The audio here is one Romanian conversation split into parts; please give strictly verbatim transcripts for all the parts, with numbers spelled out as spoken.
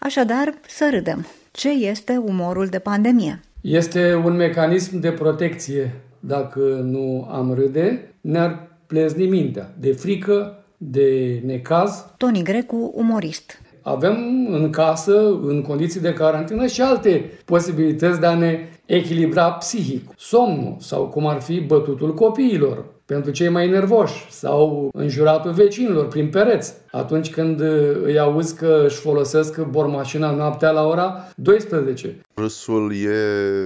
Așadar, să râdem. Ce este umorul de pandemie? Este un mecanism de protecție. Dacă nu am râde, ne-ar plezni mintea de frică, de necaz. Toni Grecu, umorist. Avem în casă, în condiții de carantină, și alte posibilități de a ne echilibra psihic. Somnul sau cum ar fi bătutul copiilor pentru cei mai nervoși sau înjuratul vecinilor prin pereți. Atunci când îi auzi că își folosesc bormașina noaptea la ora douăsprezece. Râsul e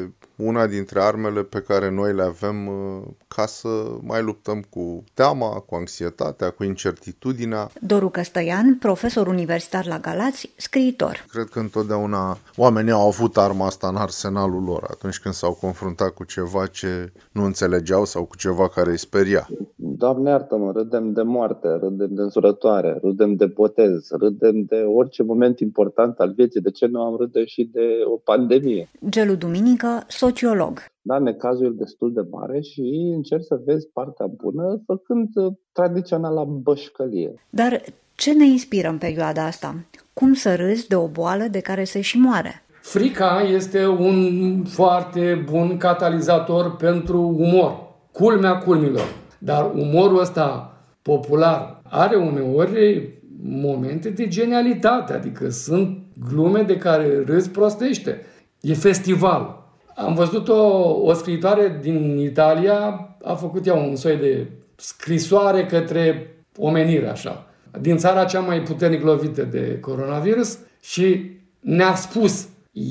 una dintre armele pe care noi le avem ca să mai luptăm cu teama, cu anxietatea, cu incertitudinea. Doru Căstăian, profesor universitar la Galați, scriitor. Cred că întotdeauna oamenii au avut arma asta în arsenalul lor atunci când s-au confruntat cu ceva ce nu înțelegeau sau cu ceva care îi speria. Doamne iartă-mă, râdem de moarte, râdem de însurătoare, râdem de botez, râdem de orice moment important al vieții. De ce nu am râde și de o pandemie? Gelu Duminică, sociolog. Da, necazul e destul de mare și încerci să vezi partea bună făcând tradiționala bășcălie. Dar ce ne inspiră în perioada asta? Cum să râzi de o boală de care se și moare? Frica este un foarte bun catalizator pentru umor. Culmea culmilor. Dar umorul ăsta popular are uneori momente de genialitate, adică sunt glume de care râzi prostește. E festival. Am văzut o, o scriitoare din Italia, a făcut ea un soi de scrisoare către omenire, așa, din țara cea mai puternic lovită de coronavirus și ne-a spus: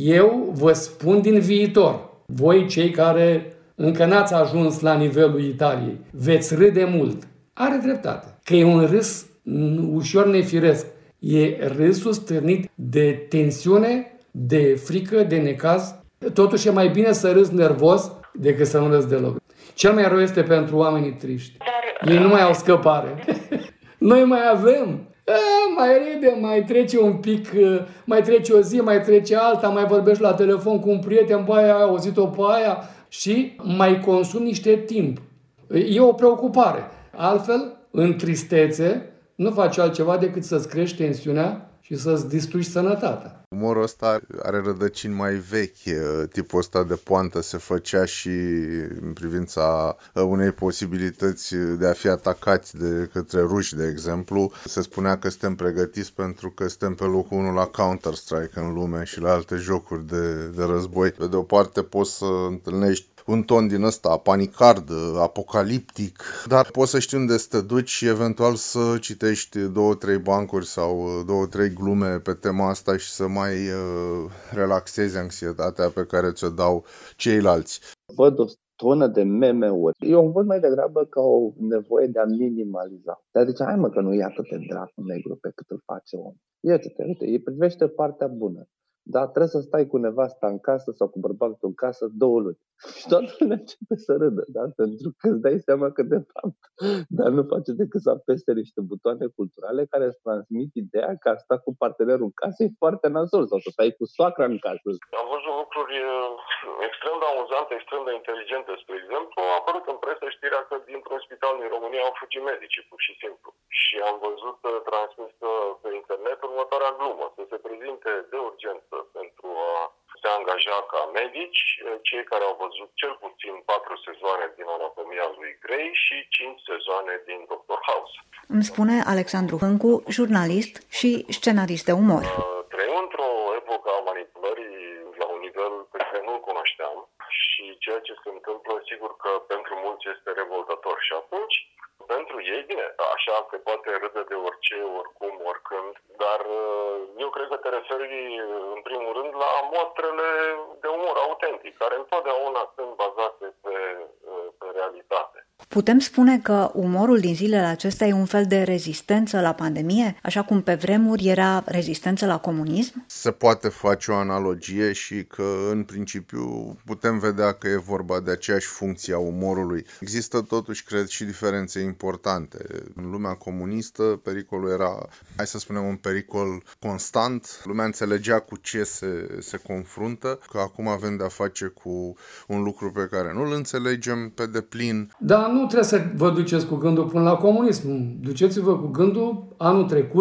eu vă spun din viitor, voi cei care încă n-ați ajuns la nivelul Italiei, veți râde mult. Are dreptate, că e un râs ușor nefiresc. E râsul stârnit de tensiune, de frică, de necaz. Totuși e mai bine să râzi nervos decât să nu râzi deloc. Cel mai rău este pentru oamenii triști. Ei nu mai au scăpare. Noi mai avem. A, mai râdem, mai trece un pic, mai trece o zi, mai trece alta, mai vorbești la telefon cu un prieten, bă, ai auzit-o pe aia și mai consumi niște timp. E o preocupare. Altfel, în tristețe, nu faci altceva decât să-ți crești tensiunea și să-ți distrugi sănătatea. Umorul ăsta are rădăcini mai vechi. Tipul ăsta de poantă se făcea și în privința unei posibilități de a fi atacați de către ruși, de exemplu. Se spunea că suntem pregătiți pentru că suntem pe locul unu la Counter-Strike în lume și la alte jocuri de, de război. Pe de o parte poți să întâlnești un ton din ăsta panicard, apocaliptic, dar poți să știi unde să te duci și eventual să citești două, trei bancuri sau două, trei glume pe tema asta și să mai uh, relaxezi anxietatea pe care ți-o dau ceilalți. Văd o tonă de meme-uri. Eu o văd mai degrabă ca o nevoie de a minimaliza. Dar zice, hai mă că nu e atât de dracu negru pe cât îl face om. Iată-te, uite, îi privește partea bună. Dar trebuie să stai cu nevasta în casă sau cu bărbatul în casă două luni. Și toată lumea începe să râdă, da? Pentru că îți dai seama că de fapt dar nu face decât să apese niște butoane culturale care îți transmit ideea că a sta cu partenerul în casă e foarte nasol sau să stai cu soacra în casă. Am văzut lucruri extrem de amuzante, extrem de inteligente. Spre exemplu, a apărut în presă știrea că dintr-un spital din România au fugit medicii, pur și simplu. Și am văzut transmis pe internet următoarea glumă, să se prezinte de urgență pentru a se angaja ca medici cei care au văzut cel puțin patru sezoane din Anatomia lui Grey și cinci sezoane din Doctor House. Îmi spune Alexandru Hâncu, jurnalist și scenarist de umor. Trăim într-o epocă a manipulării la un nivel pe care nu-l cunoșteam și ceea ce se întâmplă, sigur că pentru mulți este revoltător și atunci pentru ei, bine, așa se poate râde de orice, oricum, oricând, dar eu cred că te referi în primul rând la mostrele de umor autentic, care întotdeauna sunt bazate pe, pe realitate. Putem spune că umorul din zilele acestea e un fel de rezistență la pandemie, așa cum pe vremuri era rezistență la comunism? Se poate face o analogie și că, în principiu, putem vedea că e vorba de aceeași funcție a umorului. Există totuși, cred, și diferențe importante. În lumea comunistă, pericolul era, hai să spunem, un pericol constant. Lumea înțelegea cu ce se, se confruntă, că acum avem de-a face cu un lucru pe care nu-l înțelegem pe deplin. Da, nu trebuie să vă duceți cu gândul până la comunism. Duceți-vă cu gândul anul trecut,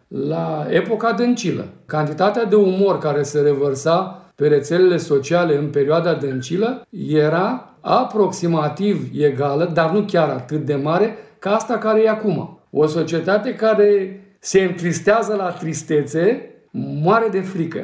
la epoca dăncilă. Cantitatea de umor care se revărsa pe rețelele sociale în perioada dăncilă era aproximativ egală, dar nu chiar atât de mare, ca asta care e acum. O societate care se întristează la tristețe, moare de frică.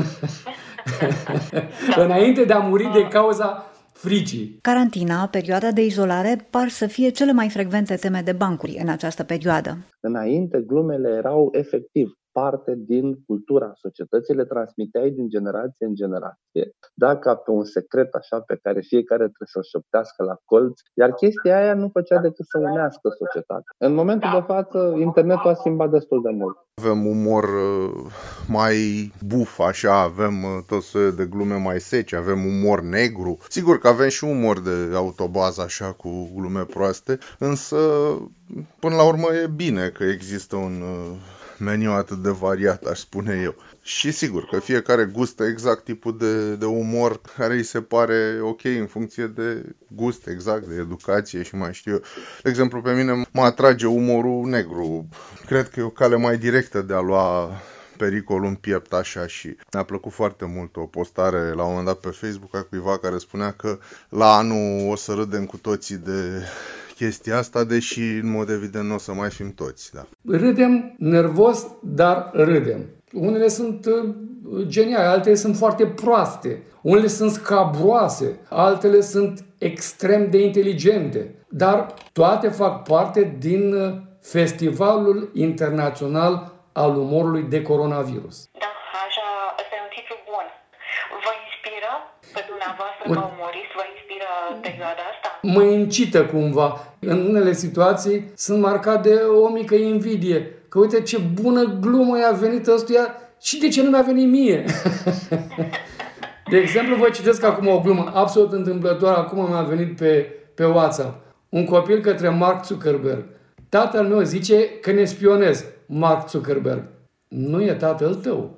Înainte de a muri de cauza fricii. Carantina, perioada de izolare, par să fie cele mai frecvente teme de bancuri în această perioadă. Înainte, glumele erau efectiv parte din cultura societății, le transmiteai din generație în generație. Dacă pe un secret așa pe care fiecare trebuie să-l șoptească la colț, iar chestia aia nu făcea decât să unească societatea. În momentul de față, internetul a schimbat destul de mult. Avem umor mai buf, așa, avem tot soiul de glume mai seci, avem umor negru. Sigur că avem și umor de autobază, așa, cu glume proaste, însă, până la urmă, e bine că există un meniu atât de variat, aș spune eu. Și sigur că fiecare gustă exact tipul de, de umor care îi se pare ok în funcție de gust, exact, de educație și mai știu eu. De exemplu, pe mine mă atrage umorul negru. Cred că e o cale mai directă de a lua pericolul în piept așa și mi-a plăcut foarte mult o postare la un moment dat pe Facebook a cuiva care spunea că la anul o să râdem cu toții de chestia asta, deși în mod evident nu o să mai fim toți. Da. Râdem nervos, dar râdem. Unele sunt geniale, altele sunt foarte proaste, unele sunt scabroase, altele sunt extrem de inteligente, dar toate fac parte din Festivalul Internațional al Umorului de Coronavirus. Da, așa, ăsta e un titlu bun. Vă inspiră pe dumneavoastră ca umorist? Vă inspiră perioada asta? Mă incită cumva. În unele situații sunt marcat de o mică invidie. Că uite ce bună glumă i-a venit ăstuia și de ce nu mi-a venit mie? De exemplu, vă citesc acum o glumă absolut întâmplătoare. Acum mi-a venit pe, pe WhatsApp. Un copil către Mark Zuckerberg. Tatăl meu zice că ne spionez. Mark Zuckerberg. Nu e tatăl tău.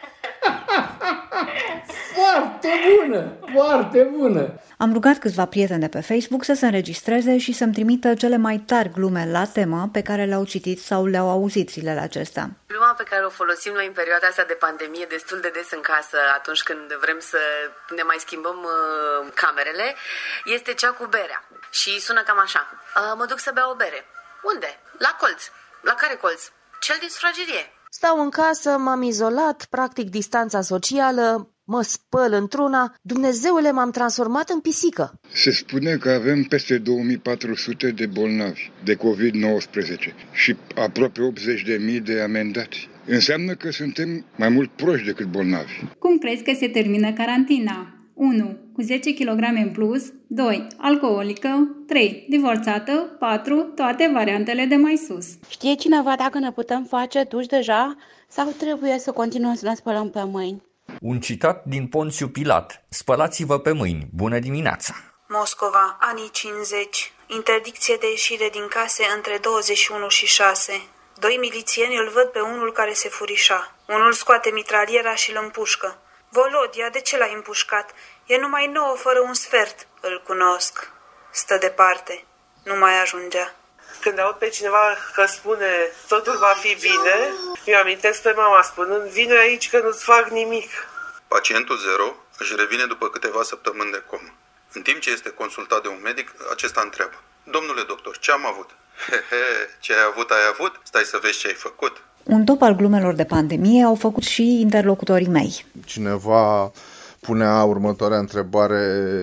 Foarte bună! Foarte bună! Am rugat câțiva prieteni de pe Facebook să se înregistreze și să-mi trimită cele mai tari glume la temă pe care le-au citit sau le-au auzit zilele acestea. Gluma pe care o folosim noi în perioada asta de pandemie destul de des în casă, atunci când vrem să ne mai schimbăm uh, camerele, este cea cu berea. Și sună cam așa. Uh, mă duc să beau o bere. Unde? La colț. La care colț? Cel din sufragerie. Stau în casă, m-am izolat, practic distanța socială, mă spăl într-una, Dumnezeule, m-am transformat în pisică. Se spune că avem peste două mii patru sute de bolnavi de covid nouăsprezece și aproape optzeci de mii de amendați. Înseamnă că suntem mai mult proști decât bolnavi. Cum crezi că se termină carantina? unu. Cu zece kilograme în plus. doi. Alcoolică. trei. Divorțată. patru. Toate variantele de mai sus. Știe cineva dacă ne putem face duș deja sau trebuie să continuăm să ne spălăm pe mâini? Un citat din Ponțiu Pilat. Spălați-vă pe mâini. Bună dimineața! Moscova, anii cincizeci. Interdicție de ieșire din case între douăzeci și unu și șase. Doi milițieni îl văd pe unul care se furișa. Unul scoate mitraliera și îl împușcă. Volodia, de ce l-ai împușcat? E numai nouă fără un sfert. Îl cunosc. Stă departe. Nu mai ajungea. Când aud pe cineva că spune totul va fi bine, mi-o amintesc pe mama spunând, vine aici că nu-ți fac nimic. Pacientul zero își revine după câteva săptămâni de comă. În timp ce este consultat de un medic, acesta întreabă: domnule doctor, ce am avut? Hehe, ce ai avut, ai avut? Stai să vezi ce ai făcut. Un top al glumelor de pandemie au făcut și interlocutorii mei. Cineva punea următoarea întrebare: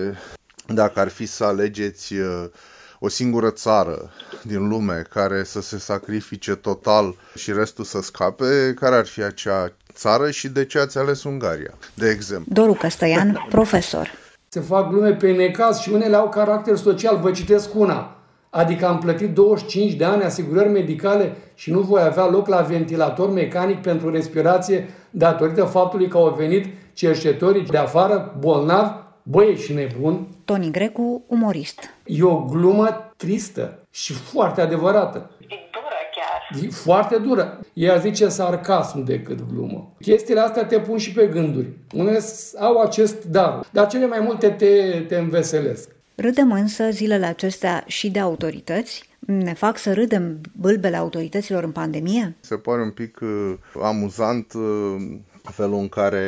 dacă ar fi să alegeți o singură țară din lume care să se sacrifice total și restul să scape, care ar fi acea țară și de ce ați ales Ungaria, de exemplu? Doru Căstăian, profesor. Se fac glume pe necaz și unele au caracter social. Vă citesc una. Adică am plătit douăzeci și cinci de ani asigurări medicale și nu voi avea loc la ventilator mecanic pentru respirație datorită faptului că au venit cercetătorii de afară, bolnavi. Băi, ești nebun? Toni Grecu, umorist. E o glumă tristă și foarte adevărată. E dură chiar. E foarte dură. Ea zice sarcasm decât glumă. Chestiile astea te pun și pe gânduri. Unele au acest dar, dar cele mai multe te, te înveselesc. Râdem însă zilele acestea și de autorități, ne fac să râdem bâlbele autorităților în pandemie? Se pare un pic uh, amuzant uh, felul în care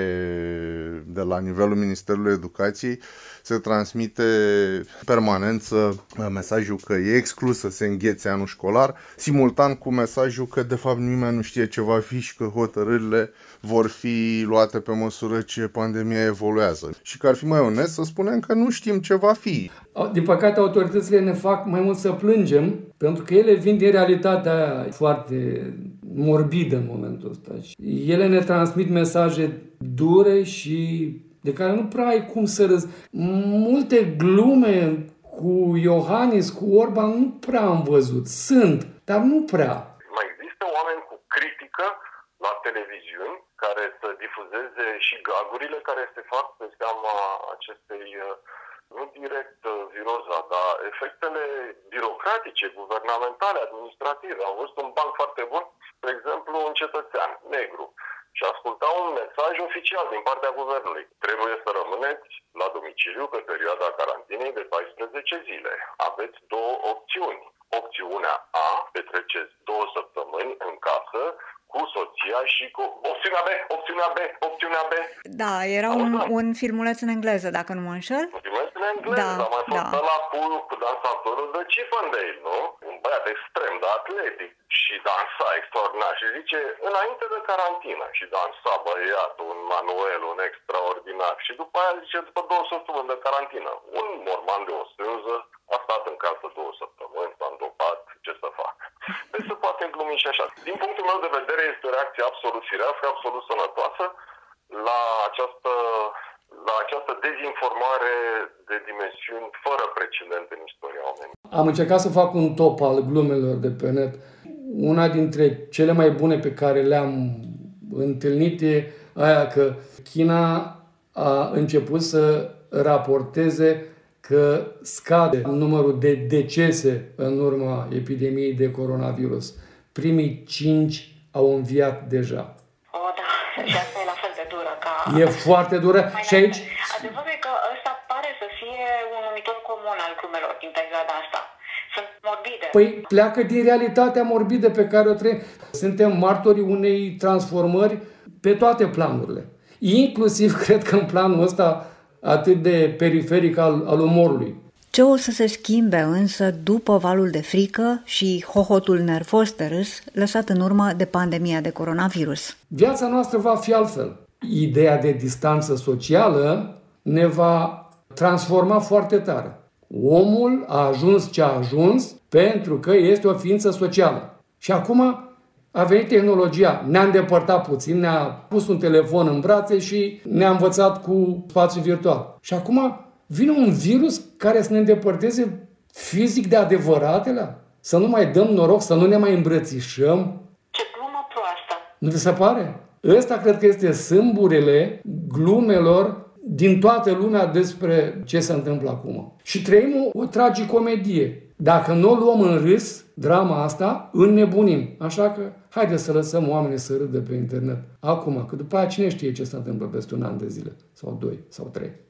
de la nivelul Ministerului Educației se transmite permanență mesajul că e exclus să se înghețe anul școlar, simultan cu mesajul că de fapt nimeni nu știe ce va fi și că hotărârile vor fi luate pe măsură ce pandemia evoluează. Și că ar fi mai onest să spunem că nu știm ce va fi. Din păcate, autoritățile ne fac mai mult să plângem, pentru că ele vin din realitatea aia foarte morbidă în momentul ăsta. Ele ne transmit mesaje dure și de care nu prea ai cum să râzi. Multe glume cu Iohannis, cu Orban, nu prea am văzut. Sunt, dar nu prea. Mai există oameni cu critică la televiziuni care să difuzeze și gagurile care se fac pe seama acestei, nu direct viroza, dar efectele birocratice, guvernamentale, administrative. Am văzut un banc foarte bun, de exemplu, un cetățean negru, și asculta un mesaj oficial din partea guvernului. Trebuie să rămâneți la domiciliu pe perioada carantinei de paisprezece zile. Aveți două opțiuni. Opțiunea A, petreceți două săptămâni în casă cu soția și cu... Opțiunea B, opțiunea B, opțiunea B. Da, era un, un filmuleț în engleză, dacă nu mă înșel. Un filmuleț în engleză, da, dar mai fost da. ăla cu, cu dansatorul de Chippendale, nu? Un băiat extrem de atletic și dansa extraordinar și zice, înainte de carantină, și dansa băiatul, un manuel, un extraordinar. Și după aia zice, după două săptămâni de carantină, un morman de o sânză a stat în casă două săptămâni, s-a îndopat, ce să fac? Deci se poate înglumi și așa. Din punctul meu de vedere, este o reacție absolut firească, absolut sănătoasă la această, la această dezinformare de dimensiuni fără precedent în istoria omenii. Am încercat să fac un top al glumelor de pe net. Una dintre cele mai bune pe care le-am întâlnit e aia că China a început să raporteze că scade numărul de decese în urma epidemiei de coronavirus. Primii cinci au înviat deja. O, da, și asta e la fel de dură ca... E foarte dură și aici... Adevărul e că ăsta pare să fie un numitor comun al glumelor din perioada asta. Sunt morbide. Păi pleacă din realitatea morbidă pe care o trăim. Suntem martorii unei transformări pe toate planurile. Inclusiv, cred că în planul ăsta atât de periferic al, al umorului. Ce o să se schimbe însă după valul de frică și hohotul nervos de râs lăsat în urmă de pandemia de coronavirus? Viața noastră va fi altfel. Ideea de distanță socială ne va transforma foarte tare. Omul a ajuns ce a ajuns pentru că este o ființă socială. Și acum a venit tehnologia, ne-a îndepărtat puțin, ne-a pus un telefon în brațe și ne-a învățat cu spațiu virtual. Și acum vine un virus care să ne îndepărteze fizic de adevăratele? Să nu mai dăm noroc, să nu ne mai îmbrățișăm? Ce glumă proastă! Nu vi se pare? Ăsta cred că este sâmburele glumelor din toată lumea despre ce se întâmplă acum. Și trăim o, o tragicomedie. Dacă nu o luăm în râs, drama asta, înnebunim. Așa că haideți să lăsăm oamenii să râdă pe internet acum, că după aia cine știe ce se întâmplă peste un an de zile, sau doi, sau trei.